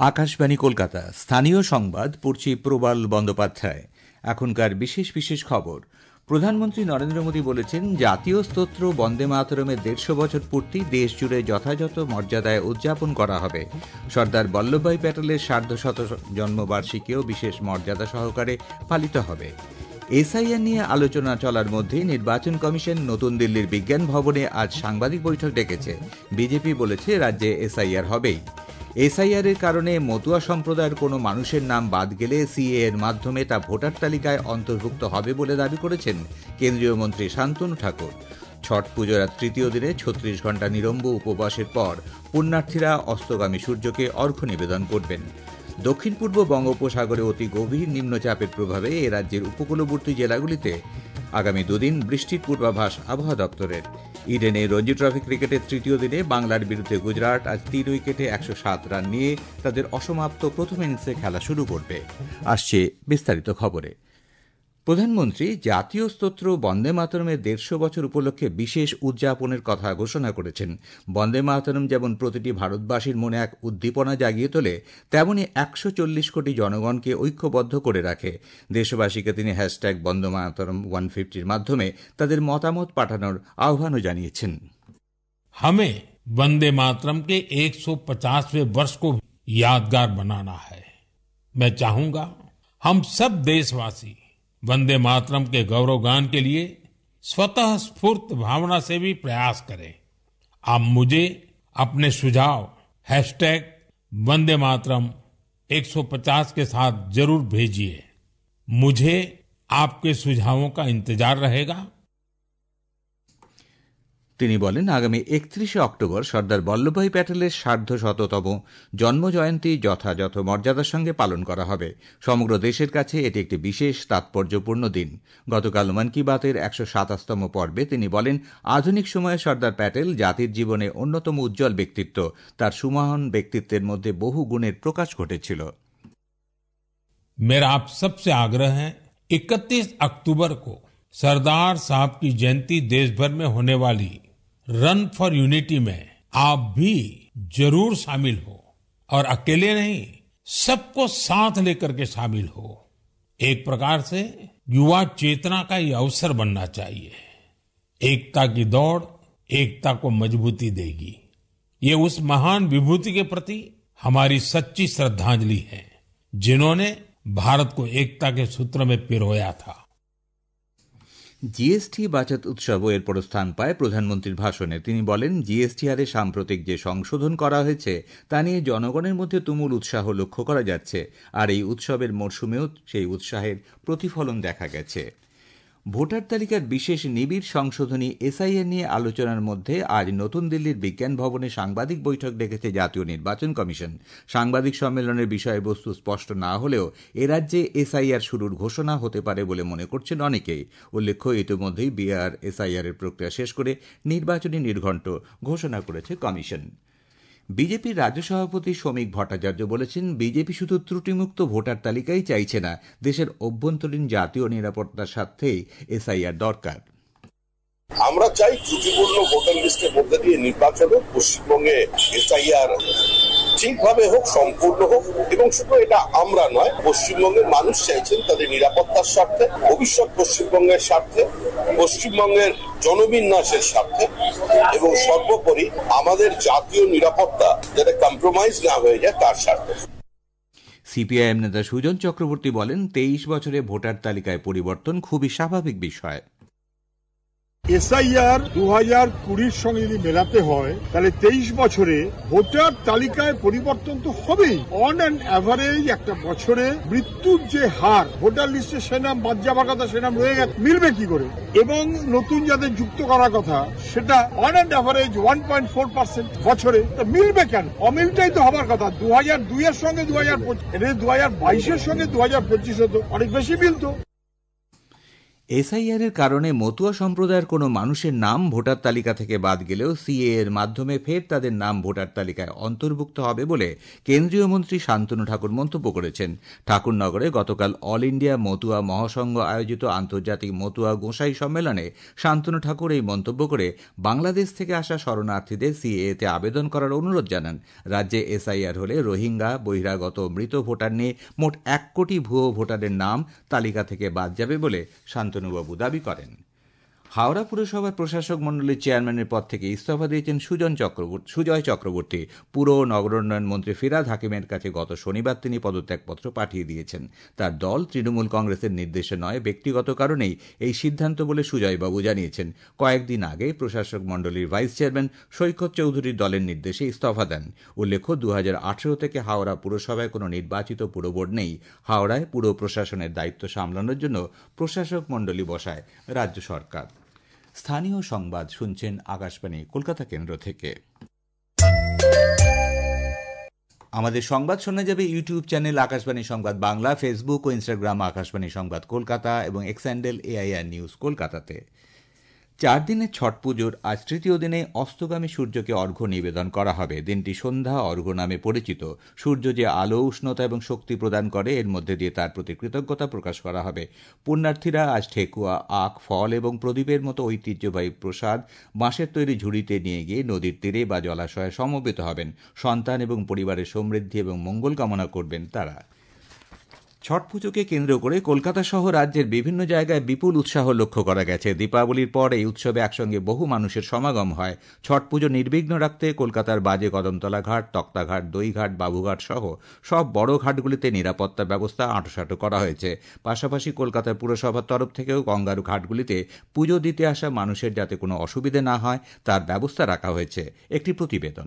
আকাশবাণী কলকাতা, স্থানীয় সংবাদ পড়ছি প্রবাল বন্দ্যোপাধ্যায়। এখনকার বিশেষ বিশেষ খবর। প্রধানমন্ত্রী নরেন্দ্র মোদী বলেছেন, জাতীয় স্তোত্র বন্দে মাতরমের 150 বছর পূর্তি দেশ জুড়ে যথাযথ মর্যাদায় উদযাপন করা হবে। সর্দার বল্লভভাই প্যাটেলের 150 জন্মবার্ষিকীও বিশেষ মর্যাদা সহকারে পালিত হবে। এসআইআর নিয়ে আলোচনা চলার মধ্যে নির্বাচন কমিশন নতুন দিল্লির বিজ্ঞান ভবনে আজ সাংবাদিক বৈঠক ডেকেছে। বিজেপি বলেছে, রাজ্যে এসআইআর হবেই। এসআইআর এর কারণে মতুয়া সম্প্রদায়ের কোনো মানুষের নাম বাদ গেলে সিএ এর মাধ্যমে তা ভোটার তালিকায় অন্তর্ভুক্ত হবে বলে দাবি করেছেন কেন্দ্রীয় মন্ত্রী শান্তনু ঠাকুর। ছট পুজোর তৃতীয় দিনে 36 ঘণ্টা নিরম্ব উপবাসের পর পুণ্যার্থীরা অস্তগামী সূর্যকে অর্ঘ্য নিবেদন করবেন। দক্ষিণ পূর্ব বঙ্গোপসাগরে অতি গভীর নিম্নচাপের প্রভাবে এ রাজ্যের উপকূলবর্তী জেলাগুলিতে আগামী দুদিন বৃষ্টির পূর্বাভাস আবহাওয়া দপ্তরের। ইডেনে রঞ্জি ট্রফি ক্রিকেটের তৃতীয় দিনে বাংলার বিরুদ্ধে গুজরাট আজ 3 উইকেটে 107 রান নিয়ে তাদের অসমাপ্ত প্রথম ইনিংসে খেলা শুরু করবে। আসছে বিস্তারিত খবরে। প্রধানমন্ত্রী জাতীয় স্তোত্র বন্দে মাতরমের 150 বছর উপলক্ষে বিশেষ উদযাপনের কথা ঘোষণা করেছেন। বন্দে মাতরম যেমন প্রতিটি ভারতবাসীর মনে এক উদ্দীপনা জাগিয়ে তোলে, তেমনি 140 কোটি জনগণকে ঐক্যবদ্ধ করে রাখে। দেশবাসীকে তিনি হ্যাশট্যাগ বন্দে মাতরম 150 মাধ্যমে তাদের মতামত পাঠানোর আহ্বানও জানিয়েছেন। हमें वंदे मातरम के 150वें वर्ष को यादगार बनाना है। मैं चाहूंगा हम सब देशवासी वंदे मातरम के गौरवगान के लिए स्वतः स्फूर्त भावना से भी प्रयास करें। आप मुझे अपने सुझाव हैशटैग वंदे मातरम 150 के साथ जरूर भेजिए। मुझे आपके सुझावों का इंतजार रहेगा। তিনি বলেন, আগামী 31 অক্টোবর সর্দার বল্লভভাই প্যাটেলের 150তম জন্মজয়ন্তী যথাযথ মর্যাদার সঙ্গে পালন করা হবে। সমগ্র দেশের কাছে এটি একটি বিশেষ তাৎপর্যপূর্ণ দিন। গতকাল মন কি বাতের 127তম পর্বে তিনি বলেন, আধুনিক সময়ে সর্দার প্যাটেল জাতির জীবনে অন্যতম উজ্জ্বল ব্যক্তিত্ব। তার সুমহান ব্যক্তিত্বের মধ্যে বহু গুণের প্রকাশ ঘটেছিল। मेरा आप सबसे आग्रह है, 31 अक्टूबर को सरदार साहब की जयंती देश भर में होने वाली रन फॉर यूनिटी में आप भी जरूर शामिल हो, और अकेले नहीं, सबको साथ लेकर के शामिल हो। एक प्रकार से युवा चेतना का ये अवसर बनना चाहिए। एकता की दौड़ एकता को मजबूती देगी। ये उस महान विभूति के प्रति हमारी सच्ची श्रद्धांजलि है, जिन्होंने भारत को एकता के सूत्र में पिरोया था। জিএসটি বাচত উৎসব এর পর স্থান পায় প্রধানমন্ত্রীর ভাষণে। তিনি বলেন, জিএসটি হারে সাম্প্রতিক যে সংশোধন করা হয়েছে তা নিয়ে জনগণের মধ্যে তুমুল উৎসাহ লক্ষ্য করা যাচ্ছে, আর এই উৎসবের মরশুমেও সেই উৎসাহের প্রতিফলন দেখা গেছে। ভোটার তালিকার বিশেষ নিবিড় সংশোধনী এসআইআর নিয়ে আলোচনার মধ্যে আজ নতুন দিল্লির বিজ্ঞান ভবনে সাংবাদিক বৈঠক ডেকেছে জাতীয় নির্বাচন কমিশন। সাংবাদিক সম্মেলনের বিষয়বস্তু স্পষ্ট না হলেও এ রাজ্যে এসআইআর শুরুর ঘোষণা হতে পারে বলে মনে করছেন অনেকেই। উল্লেখ্য, ইতিমধ্যেই বিহার এসআইআর এর প্রক্রিয়া শেষ করে নির্বাচনী নির্ঘণ্ট ঘোষণা করেছে কমিশন। বিজেপির রাজ্য সভাপতি শ্রমিক ভট্টাচার্য বলেছেন, বিজেপি শুধু ত্রুটিমুক্ত ভোটার তালিকাই চাইছে না, দেশের অভ্যন্তরীণ জাতীয় নিরাপত্তার স্বার্থেই এসআইআর দরকার। আমরা চাই ত্রুটিপূর্ণ ভোটার লিস্টের মধ্যে দিয়ে নির্বাচন হোক, পশ্চিমবঙ্গে এসআইআর ঠিকভাবে হোক, সম্পূর্ণ হোক, এবং শুধু এটা আমরা নয়, পশ্চিমবঙ্গের মানুষ চাইছেন তাদের নিরাপত্তার স্বার্থে, ভবিষ্যৎ পশ্চিমবঙ্গের স্বার্থে, পশ্চিমবঙ্গের জনবিন্যাসের স্বার্থে, এবং সর্বোপরি আমাদের জাতীয় নিরাপত্তা যাতে কম্প্রোমাইজ না হয়ে যায় তার স্বার্থে। সিপিআইএম নেতা সুজন চক্রবর্তী বলেন, 23 বছরে ভোটার তালিকায় পরিবর্তন খুবই স্বাভাবিক বিষয়। এসআইআর 2020 সঙ্গে যদি মেলাতে হয়, তাহলে 23 বছরে ভোটার তালিকায় পরিবর্তন তো হবেই। অন অ্যান অ্যাভারেজ একটা বছরে মৃত্যুর যে হার, ভোটার লিস্টে সে নাম বাদ যাবার কথা সে নাম রয়ে গেছে, মিলবে কি করে? এবং নতুন যাদের যুক্ত করার কথা সেটা অন অ্যান অ্যাভারেজ 1.4% বছরে, তো মিলবে কেন? অমিলটাই তো হবার কথা। 2002 এর সঙ্গে 2025, 2022 এর সঙ্গে 2025 হতো, অনেক বেশি মিলতো। এসআইআর এর কারণে মতুয়া সম্প্রদায়ের কোনো মানুষের নাম ভোটার তালিকা থেকে বাদ গেলেও সিএ এর মাধ্যমে ফের তাদের নাম ভোটার তালিকায় অন্তর্ভুক্ত হবে বলে কেন্দ্রীয় মন্ত্রী শান্তনু ঠাকুর মন্তব্য করেছেন। ঠাকুরনগরে গতকাল অল ইন্ডিয়া মতুয়া মহাসংঘ আয়োজিত আন্তর্জাতিক মতুয়া গোসাই সম্মেলনে শান্তনু ঠাকুর এই মন্তব্য করে বাংলাদেশ থেকে আসা শরণার্থীদের সিএতে আবেদন করার অনুরোধ জানান। রাজ্যে এসআইআর হলে রোহিঙ্গা, বহিরাগত, মৃত ভোটার নিয়ে মোট 1 কোটি ভুয়ো ভোটারের নাম তালিকা থেকে বাদ যাবে বলে শান্তনুবাবু দাবি করেন। হাওড়া পুরসভার প্রশাসক মণ্ডলীর চেয়ারম্যানের পদ থেকে ইস্তফা দিয়েছেন সুজয় চক্রবর্তী। পুর ও নগরোন্নয়ন মন্ত্রী ফিরহাদ হাকিমের কাছে গত শনিবার তিনি পদত্যাগপত্র পাঠিয়ে দিয়েছেন। তার দল তৃণমূল কংগ্রেসের নির্দেশে নয়, ব্যক্তিগত কারণেই এই সিদ্ধান্ত বলে সুজয়বাবু জানিয়েছেন। কয়েকদিন আগে প্রশাসক মণ্ডলীর ভাইস চেয়ারম্যান সৈকত চৌধুরীর দলের নির্দেশে ইস্তফা দেন। উল্লেখ্য, 2018 থেকে হাওড়া পুরসভায় কোনো নির্বাচিত পুরবোর্ড নেই। হাওড়ায় পুর প্রশাসনের দায়িত্ব সামলানোর জন্য প্রশাসক মণ্ডলী বসায় রাজ্য সরকার। স্থানীয় সংবাদ শুনছেন আকাশবাণী কলকাতা কেন্দ্র থেকে। আমাদের সংবাদ শোনা যাবে ইউটিউব চ্যানেল আকাশবাণী সংবাদ বাংলা, ফেসবুক ও ইনস্টাগ্রাম আকাশবাণী সংবাদ কলকাতা এবং এক্স হ্যান্ডেল AIR নিউজ কলকাতাতে। 4 দিনের ছট পুজোর আজ তৃতীয় দিনে অস্তগামী সূর্যকে অর্ঘ্য নিবেদন করা হবে। দিনটি সন্ধ্যা অর্ঘ্য নামে পরিচিত। সূর্য যে আলো, উষ্ণতা এবং শক্তি প্রদান করে, এর মধ্যে দিয়ে তার প্রতি কৃতজ্ঞতা প্রকাশ করা হবে। পুণ্যার্থীরা আজ ঠেকুয়া, আখ, ফল এবং প্রদীপের মতো ঐতিহ্যবাহী প্রসাদ বাঁশের তৈরি ঝুড়িতে নিয়ে গিয়ে নদীর তীরে বা জলাশয়ে সমবেত হবেন। সন্তান এবং পরিবারের সমৃদ্ধি এবং মঙ্গল কামনা করবেন তারা। ছট পুজোকে কেন্দ্র করে কলকাতা সহ রাজ্যের বিভিন্ন জায়গায় বিপুল উৎসাহ লক্ষ্য করা গেছে। দীপাবলির পর এই উৎসবে একসঙ্গে বহু মানুষের সমাগম হয়। ছট পুজো নির্বিঘ্ন রাখতে কলকাতার বাজে কদমতলা ঘাট, তক্তাঘাট, দইঘাট, বাবুঘাট সহ সব বড় ঘাটগুলিতে নিরাপত্তা ব্যবস্থা আঁটোসাঁটো করা হয়েছে। পাশাপাশি কলকাতার পুরসভার তরফ থেকেও গঙ্গার ঘাটগুলিতে পুজো দিতে আসা মানুষের যাতে কোনো অসুবিধে না হয় তার ব্যবস্থা রাখা হয়েছে। একটি প্রতিবেদন।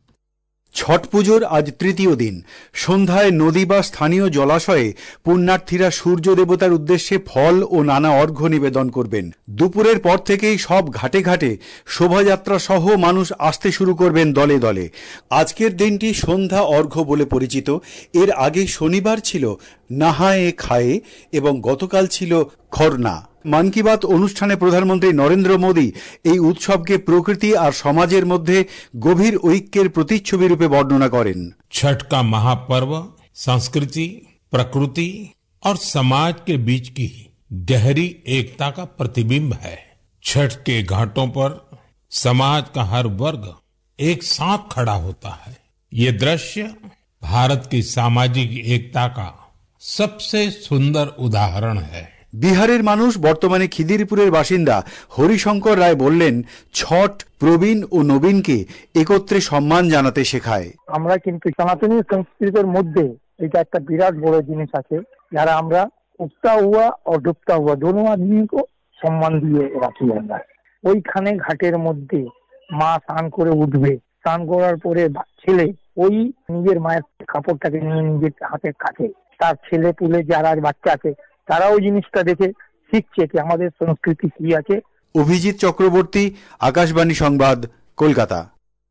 ছট পুজোর আজ তৃতীয় দিন। সন্ধ্যায় নদী বা স্থানীয় জলাশয়ে পুণ্যার্থীরা সূর্য দেবতার উদ্দেশ্যে ফল ও নানা অর্ঘ্য নিবেদন করবেন। দুপুরের পর থেকেই সব ঘাটে ঘাটে শোভাযাত্রা সহ মানুষ আসতে শুরু করবেন দলে দলে। আজকের দিনটি সন্ধ্যা অর্ঘ্য বলে পরিচিত। এর আগে শনিবার ছিল নাহায়ে খায়ে এবং গতকাল ছিল খরনা। মন কি বাত অনুষ্ঠানে প্রধানমন্ত্রী নরেন্দ্র মোদী এই উৎসবকে প্রকৃতি আর সমাজের মধ্যে গভীর ঐক্যের প্রতিচ্ছবি রূপে বর্ণনা করেন। छठ का महापर्व संस्कृति, प्रकृति और समाज के बीच की गहरी एकता का प्रतिबिंब है। छठ के घाटों पर समाज का हर वर्ग एक साथ खड़ा होता है। ये दृश्य भारत की सामाजिक एकता का सबसे सुंदर उदाहरण है। বিহারের মানুষ, বর্তমানে খিদিরপুরের বাসিন্দা হরিশঙ্কর রায় বললেন, ছট প্রবীণ ও নবীনকে একত্রে সম্মান জানাতে শেখায়। আমরা কিন্তু সনাতনী সংস্কৃতির মধ্যে এটা একটা বিরাট বড় জিনিস আছে, যারা আমরা উগতা হুয়া ও ডুবতা হুয়া দোনো আদমিকে সম্মান দিয়ে রাখি। আমরা ওইখানে ঘাটের মধ্যে মা স্নান করে উঠবে, স্নান করার পরে ছেলে ওই নিজের মায়ের কাপড়টাকে নিয়ে নিজের হাতে কাছে, তার ছেলে পুলে যারা বাচ্চা আছে তারাও জিনিসটা দেখে শিখছে কি আমাদের সংস্কৃতি কি আছে। অভিজিৎ চক্রবর্তী, আকাশবাণী সংবাদ, কলকাতা।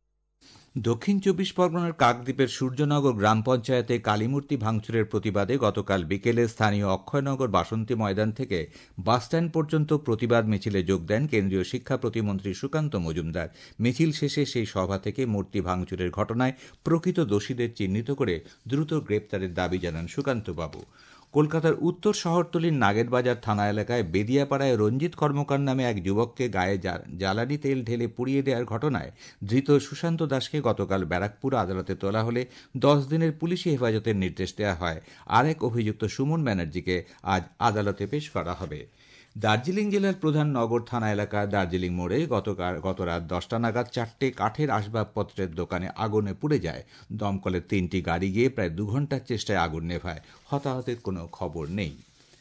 দক্ষিণ 24 পরগনার কাকদ্বীপের সূর্যনগর গ্রাম পঞ্চায়েতে কালীমূর্তি ভাঙচুরের প্রতিবাদে গতকাল বিকেলে স্থানীয় অক্ষয়নগর বাসন্তী ময়দান থেকে বাসস্ট্যান্ড পর্যন্ত প্রতিবাদ মিছিলে যোগ দেন কেন্দ্রীয় শিক্ষা প্রতিমন্ত্রী সুকান্ত মজুমদার। মিছিল শেষে সেই সভা থেকে মূর্তি ভাঙচুরের ঘটনায় প্রকৃত দোষীদের চিহ্নিত করে দ্রুত গ্রেপ্তারের দাবি জানান সুকান্তবাবু। কলকাতার উত্তর শহরতলির নাগেরবাজার থানা এলাকায় বেদিয়াপাড়ায় রঞ্জিত কর্মকার নামে এক যুবককে গায়ে জ্বালানি তেল ঢেলে পুড়িয়ে দেওয়ার ঘটনায় ধৃত সুশান্ত দাসকে গতকাল ব্যারাকপুর আদালতে তোলা হলে 10 দিনের পুলিশি হেফাজতের নির্দেশ দেওয়া হয়। আরেক অভিযুক্ত সুমন ব্যানার্জিকে আজ আদালতে পেশ করা হবে। দার্জিলিং জেলার প্রধান নগর থানা এলাকার দার্জিলিং মোড়ে গত রাত 10টা নাগাদ 4টে কাঠের আসবাবপত্রের দোকানে আগুনে পুড়ে যায়। দমকলের 3টি গাড়ি গিয়ে প্রায় 2 ঘন্টার চেষ্টায় আগুন নেভায়। হতাহতের কোনো খবর নেই।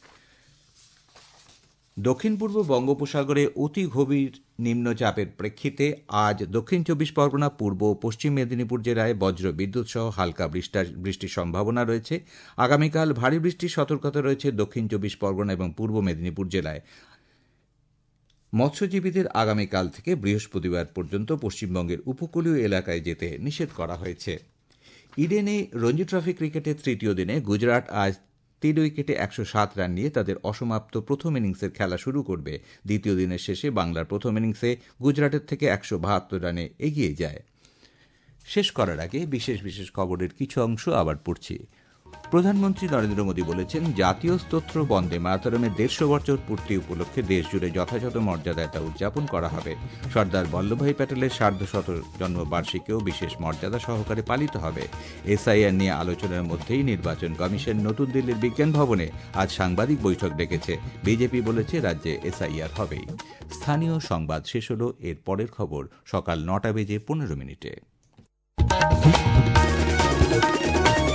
দক্ষিণ পূর্ব বঙ্গোপসাগরে অতি গভীর নিম্নচাপের প্রেক্ষিতে আজ দক্ষিণ 24 পরগনা, পূর্ব ও পশ্চিম মেদিনীপুর জেলায় বজ্র বিদ্যুৎ সহ হালকা বৃষ্টির সম্ভাবনা রয়েছে। আগামীকাল ভারী বৃষ্টির সতর্কতা রয়েছে দক্ষিণ 24 পরগনা এবং পূর্ব মেদিনীপুর জেলায়। মৎস্যজীবীদের আগামীকাল থেকে বৃহস্পতিবার পর্যন্ত পশ্চিমবঙ্গের উপকূলীয় এলাকায় যেতে নিষেধ করা হয়েছে। ইডেনে রঞ্জি ট্রফি ক্রিকেটের তৃতীয় দিনে গুজরাট আজ 3 উইকেটে 107 রান নিয়ে তাদের অসমাপ্ত প্রথম ইনিংসের খেলা শুরু করবে। দ্বিতীয় দিনের শেষে বাংলার প্রথম ইনিংসে গুজরাটের থেকে 172 রানে এগিয়ে যায়। শেষ করার আগে বিশেষ বিশেষ খবরের কিছু অংশ আবার পড়ছি। প্রধানমন্ত্রী নরেন্দ্র মোদী বলেছেন, জাতীয় স্তোত্র বন্দে মাতরমের 150 বছর পূর্তি উপলক্ষে দেশজুড়ে যথাযথ মর্যাদায় তা উদযাপন করা হবে। সর্দার বল্লভভাই প্যাটেলের 150 জন্মবার্ষিকীও বিশেষ মর্যাদা সহকারে পালিত হবে। এসআইআর নিয়ে আলোচনার মধ্যেই নির্বাচন কমিশন নতুন দিল্লির বিজ্ঞান ভবনে আজ সাংবাদিক বৈঠক ডেকেছে। বিজেপি বলেছে রাজ্যে এসআইআর হবেই। স্থানীয় সংবাদ শেষ হল। এর পরের খবর সকাল 9:15 মিনিটে।